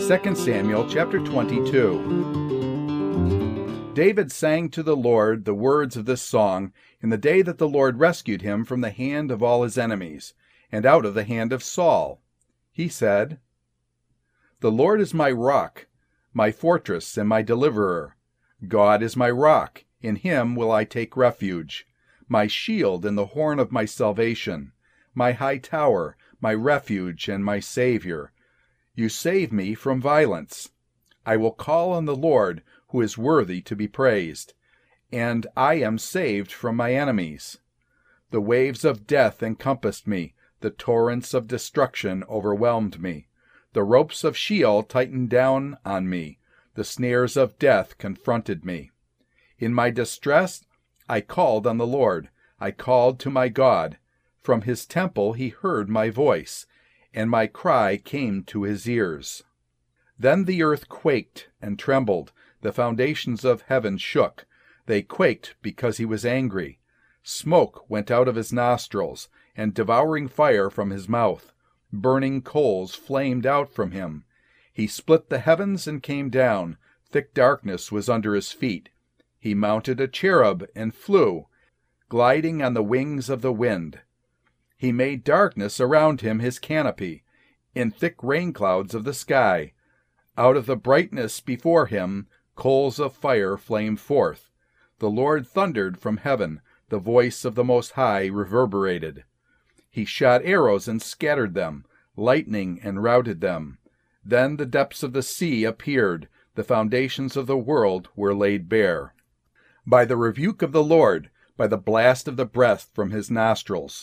2 Samuel chapter 22. David sang to the Lord the words of this song in the day that the Lord rescued him from the hand of all his enemies, and out of the hand of Saul. He said, "The Lord is my rock, my fortress, and my deliverer. God is my rock, in him will I take refuge, my shield and the horn of my salvation, my high tower, my refuge, and my Savior. You save me from violence. I will call on the Lord, who is worthy to be praised, and I am saved from my enemies. The waves of death encompassed me, the torrents of destruction overwhelmed me. The ropes of Sheol tightened down on me, the snares of death confronted me. In my distress I called on the Lord, I called to my God. From his temple he heard my voice, and my cry came to his ears. Then the earth quaked and trembled, the foundations of heaven shook. They quaked because he was angry. Smoke went out of his nostrils, and devouring fire from his mouth. Burning coals flamed out from him. He split the heavens and came down. Thick darkness was under his feet. He mounted a cherub and flew, gliding on the wings of the wind. He made darkness around him his canopy, in thick rain clouds of the sky. Out of the brightness before him coals of fire flamed forth. The Lord thundered from heaven, the voice of the Most High reverberated. He shot arrows and scattered them, lightning and routed them. Then the depths of the sea appeared, the foundations of the world were laid bare. By the rebuke of the Lord, by the blast of the breath from his nostrils.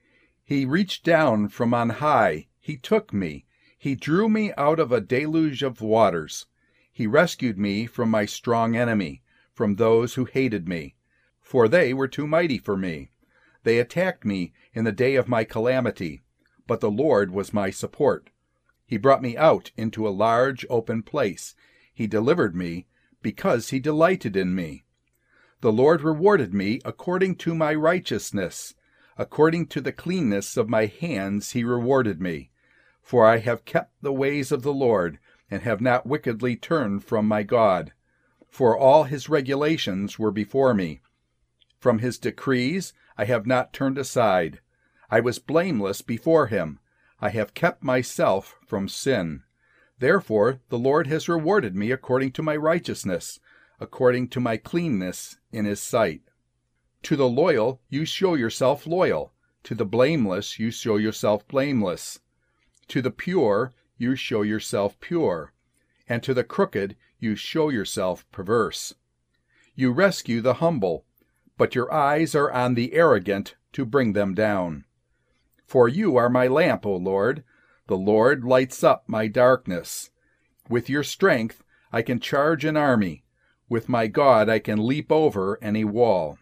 He reached down from on high, he took me, he drew me out of a deluge of waters. He rescued me from my strong enemy, from those who hated me, for they were too mighty for me. They attacked me in the day of my calamity, but the Lord was my support. He brought me out into a large open place. He delivered me because he delighted in me. The Lord rewarded me according to my righteousness. According to the cleanness of my hands he rewarded me. For I have kept the ways of the Lord, and have not wickedly turned from my God. For all his regulations were before me. From his decrees I have not turned aside. I was blameless before him. I have kept myself from sin. Therefore the Lord has rewarded me according to my righteousness, according to my cleanness in his sight. To the loyal you show yourself loyal. To the blameless you show yourself blameless. To the pure you show yourself pure. And to the crooked you show yourself perverse. You rescue the humble, but your eyes are on the arrogant to bring them down. For you are my lamp, O Lord. The Lord lights up my darkness. With your strength I can charge an army. With my God I can leap over any wall.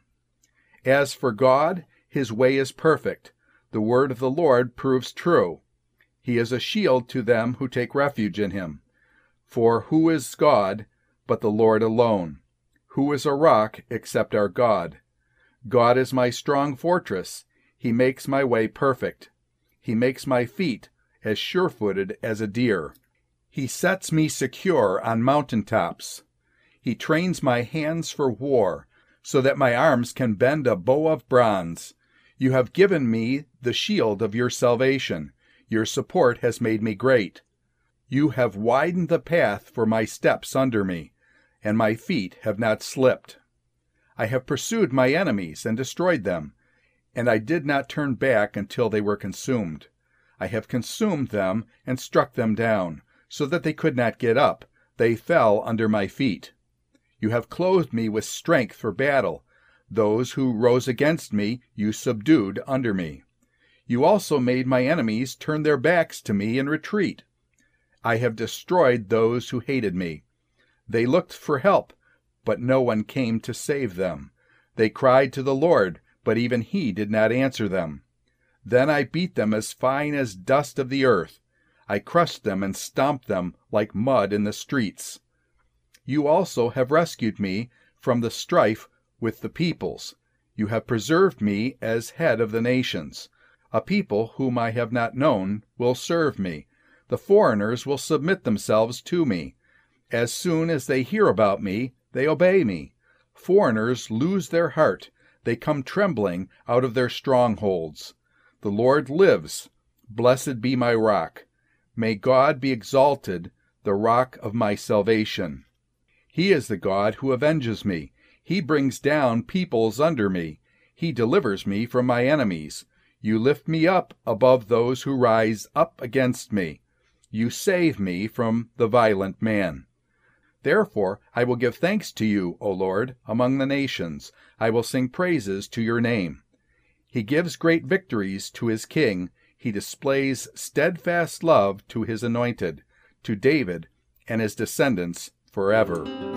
As for God, his way is perfect. The word of the Lord proves true. He is a shield to them who take refuge in him. For who is God but the Lord alone? Who is a rock except our God? God is my strong fortress. He makes my way perfect. He makes my feet as sure-footed as a deer. He sets me secure on mountain tops. He trains my hands for war, so that my arms can bend a bow of bronze. You have given me the shield of your salvation. Your support has made me great. You have widened the path for my steps under me, and my feet have not slipped. I have pursued my enemies and destroyed them, and I did not turn back until they were consumed. I have consumed them and struck them down, so that they could not get up. They fell under my feet. You have clothed me with strength for battle. Those who rose against me you subdued under me. You also made my enemies turn their backs to me and retreat. I have destroyed those who hated me. They looked for help, but no one came to save them. They cried to the Lord, but even he did not answer them. Then I beat them as fine as dust of the earth. I crushed them and stomped them like mud in the streets. You also have rescued me from the strife with the peoples. You have preserved me as head of the nations. A people whom I have not known will serve me. The foreigners will submit themselves to me. As soon as they hear about me, they obey me. Foreigners lose their heart. They come trembling out of their strongholds. The Lord lives. Blessed be my rock. May God be exalted, the rock of my salvation. He is the God who avenges me. He brings down peoples under me. He delivers me from my enemies. You lift me up above those who rise up against me. You save me from the violent man. Therefore I will give thanks to you, O Lord, among the nations. I will sing praises to your name. He gives great victories to his king. He displays steadfast love to his anointed, to David and his descendants forever.